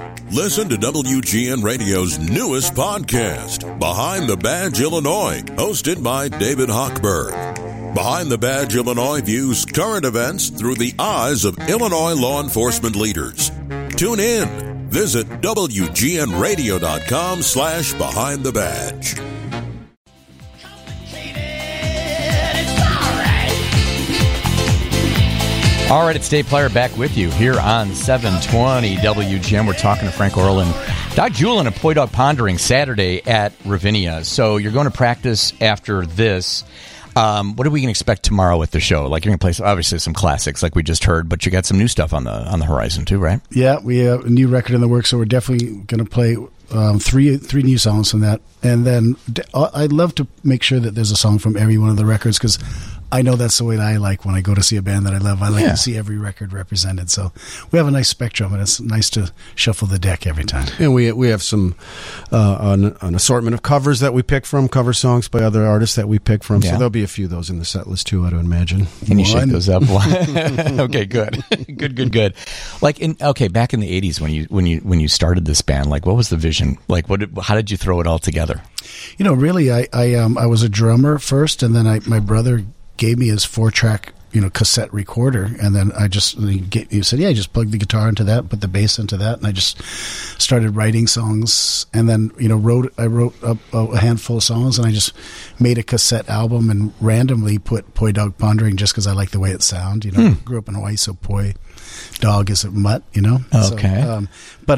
Listen to WGN Radio's newest podcast, Behind the Badge Illinois, hosted by David Hochberg. Behind the Badge Illinois views current events through the eyes of Illinois law enforcement leaders. Tune in. Visit WGNRadio.com/Behind the Badge. All right, it's Dave Plyer back with you here on 720 WGN. We're talking to Frank Orlin. Doc Julin of Poi Dog Pondering Saturday at Ravinia. So you're going to practice after this. What are we going to expect tomorrow at the show? Like, you're going to play, obviously, some classics like we just heard, but you got some new stuff on the horizon too, right? Yeah, we have a new record in the works, so we're definitely going to play three new songs from that. And then I'd love to make sure that there's a song from every one of the records, because I know that's the way that I like when I go to see a band that I love. I like to see every record represented. So we have a nice spectrum, and it's nice to shuffle the deck every time. And we have some an assortment of covers that we pick from, cover songs by other artists that we pick from. So there'll be a few of those in the set list too, I'd imagine. Can you shake those up? Okay, good. Good. Like, back in the 80s when you started this band, like, what was the vision? Like, how did you throw it all together? You know, really, I was a drummer first, and then my brother gave me his 4-track, cassette recorder, and then he said, "Yeah, just plug the guitar into that, put the bass into that," and I just started writing songs, and then I wrote a handful of songs, and I just made a cassette album and randomly put Poi Dog Pondering just because I like the way it sounded. Grew up in Hawaii, so Poi Dog is a mutt, Okay. So, but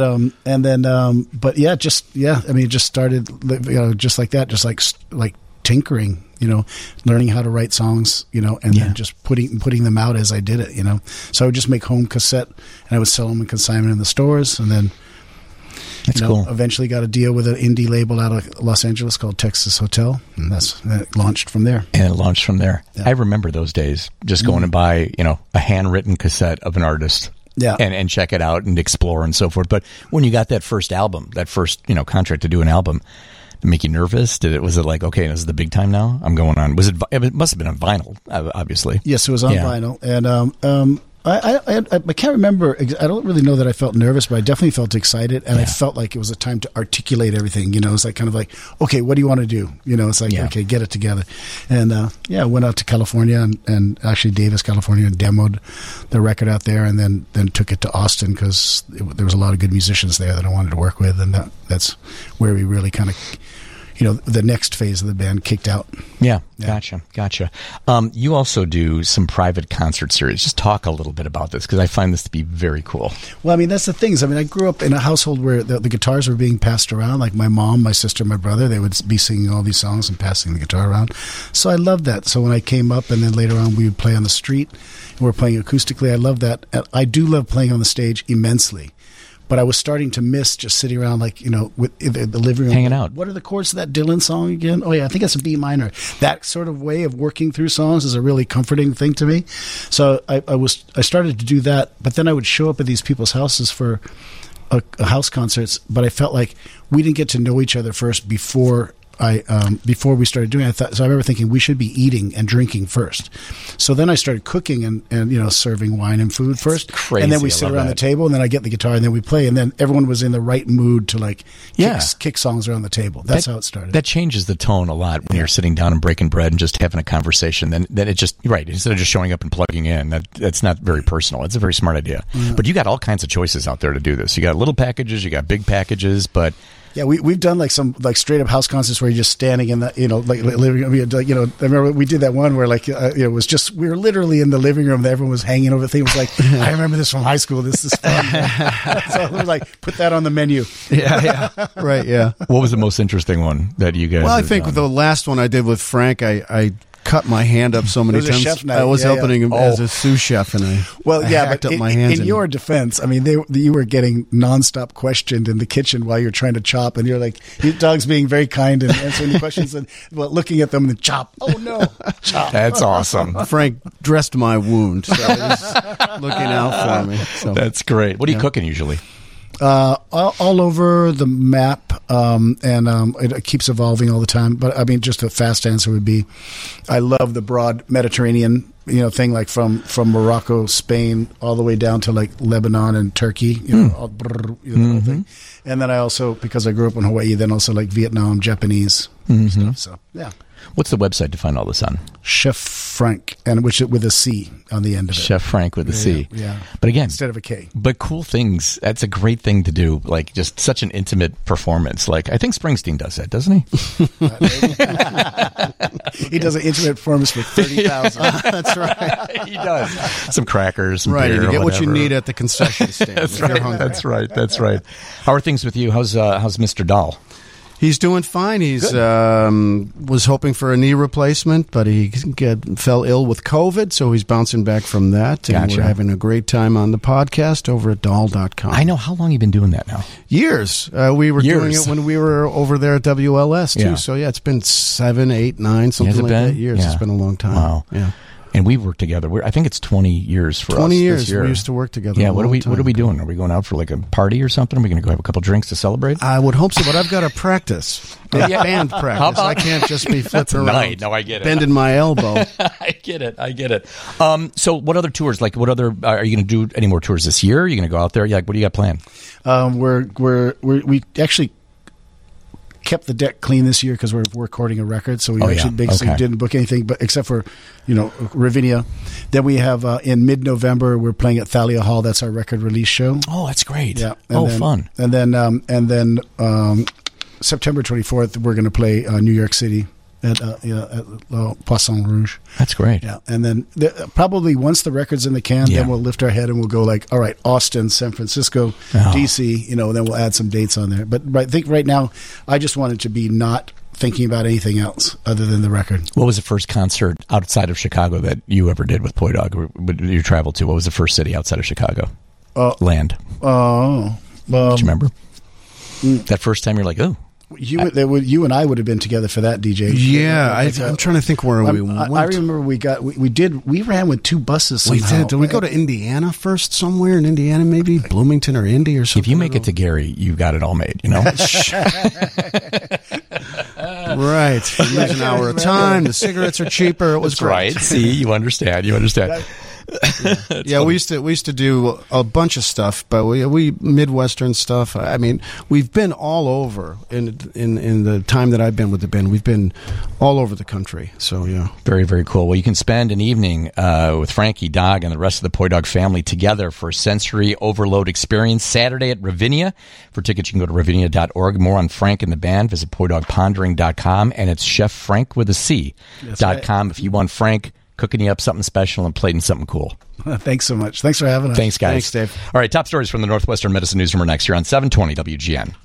it just started, just like that, just like tinkering, learning how to write songs, and then just putting them out as I did it, So I would just make home cassette, and I would sell them in consignment in the stores, and then that's cool. Eventually got a deal with an indie label out of Los Angeles called Texas Hotel, and it launched from there. Yeah. I remember those days, just going to buy, a handwritten cassette of an artist. Yeah. And check it out and explore and so forth. But when you got that first album, contract to do an album, did it make you nervous? Was it like, okay, this is the big time now? I'm going on. It must have been on vinyl, obviously. Yes, it was on vinyl. And I can't remember. I don't really know that I felt nervous, but I definitely felt excited, and I felt like it was a time to articulate everything. It's like kind of like, okay, what do you want to do? It's like, okay, get it together. And I went out to California and actually Davis, California, and demoed the record out there, and then took it to Austin because there was a lot of good musicians there that I wanted to work with, and that's where we really kind of, the next phase of the band kicked out. Yeah. Gotcha. You also do some private concert series. Just talk a little bit about this, because I find this to be very cool. Well, that's the thing. I grew up in a household where the guitars were being passed around. Like my mom, my sister, my brother, they would be singing all these songs and passing the guitar around. So I loved that. So when I came up, and then later on we would play on the street, and we're playing acoustically, I love that. I do love playing on the stage immensely. But I was starting to miss just sitting around, with the living room. Hanging out. What are the chords to that Dylan song again? Oh, yeah, I think that's a B minor. That sort of way of working through songs is a really comforting thing to me. So I started to do that, but then I would show up at these people's houses for a house concerts, but I felt like we didn't get to know each other first before we started doing it. So I remember thinking we should be eating and drinking first. So then I started cooking and serving wine and food first. Crazy. And then we sit around the table, and then I get the guitar, and then we play, and then everyone was in the right mood to kick songs around the table. That's how it started. That changes the tone a lot when you're sitting down and breaking bread and just having a conversation. Then it just, instead of just showing up and plugging in, that's not very personal. It's a very smart idea. Yeah. But you got all kinds of choices out there to do this. You got little packages, you got big packages, but yeah, we've done some straight up house concerts where you're just standing in the living room. I remember we did that one where it was just, we were literally in the living room. Everyone was hanging over the thing. It was like, I remember this from high school. This is fun. So it was like, put that on the menu. Yeah, right. Yeah. What was the most interesting one that you guys? Well, I think the last one I did with Frank, I cut my hand up so many times. I was helping him as a sous chef, and I hacked up my hands. In your defense, you were getting nonstop questioned in the kitchen while you're trying to chop, and you're like, your dog's being very kind and answering the questions, and looking at them and chop. Oh no, chop. That's awesome. Frank dressed my wound, so he's looking out for me. So. That's great. What are you cooking usually? All over the map, and it keeps evolving all the time. But just a fast answer would be, I love the broad Mediterranean thing like from Morocco, Spain, all the way down to like Lebanon and Turkey, the whole thing. And then I also, because I grew up in Hawaii, then also like Vietnam, Japanese stuff. So yeah. What's the website to find all this on? Chef Frank, and which with a C on the end of it. Chef Frank with a C. Yeah. But again, instead of a K. But cool things. That's a great thing to do. Like just such an intimate performance. Like I think Springsteen does that, doesn't he? He does an intimate performance for 30,000. That's right. He does. Some crackers, some right. beer, You get whatever. what you need at the concession stand. That's if you're right. hungry. That's right. How are things with you? How's Mr. Dahl? He's doing fine. He's was hoping for a knee replacement, but he fell ill with COVID, so he's bouncing back from that. And Gotcha. we're having a great time on the podcast over at Dahl.com. I know. How long have you been doing that now? Years. We were doing it when we were over there at WLS, too. Yeah. So, yeah, it's been 7, 8, 9, something like that years. Yeah. It's been a long time. Wow. Yeah. And we worked together. I think it's 20 years for us. 20 years. This year. We used to work together. Yeah. a What are long we time doing? Are we going out for like a party or something? Are we going to go have a couple drinks to celebrate? I would hope so, but I've got to practice. Band practice. How about- I can't just be flipping around. Night. No, I get it. Bending my elbow. I get it. So what other tours? Like what other are you going to do any more tours this year? Are you going to go out there? Like what do you got planned? We actually kept the deck clean this year because we're recording a record, so we basically didn't book anything, but except for Ravinia. Then we have in mid-November we're playing at Thalia Hall. That's our record release show. Oh, that's great. Yeah. Fun. And then September 24th we're going to play New York City at Poisson Rouge. That's great. Yeah, and then probably once the record's in the can, then we'll lift our head and we'll go like, all right, Austin, San Francisco, DC, then we'll add some dates on there. But I think right now, I just wanted to be not thinking about anything else other than the record. What was the first concert outside of Chicago that you ever did with Poi Dog? Or you traveled to? What was the first city outside of Chicago? Land. Oh, do you remember that first time? You're like, oh. You and I would have been together for that, DJ. Yeah, I'm trying to think where we went. I remember we ran with two buses somehow. We did. Did we go to Indiana first? Somewhere in Indiana, maybe Bloomington or Indy or something. If you make it to Gary, you got it all made. Right. You lose an hour of time. The cigarettes are cheaper. It was great. Right. See, you understand. Yeah, we used to do a bunch of stuff, but we Midwestern stuff. I mean, we've been all over in the time that I've been with the band. We've been all over the country. So yeah, very, very cool. Well, you can spend an evening with Frankie, Dog, and the rest of the Poi Dog family together for a sensory overload experience Saturday at Ravinia. For tickets, you can go to ravinia.org. More on Frank and the band, visit PoiDogPondering.com, and it's Chef Frank with a C.com if you want Frank cooking you up something special and plating something cool. Thanks so much. Thanks for having us. Thanks, guys. Thanks, Dave. All right, top stories from the Northwestern Medicine Newsroom are next here on 720 WGN.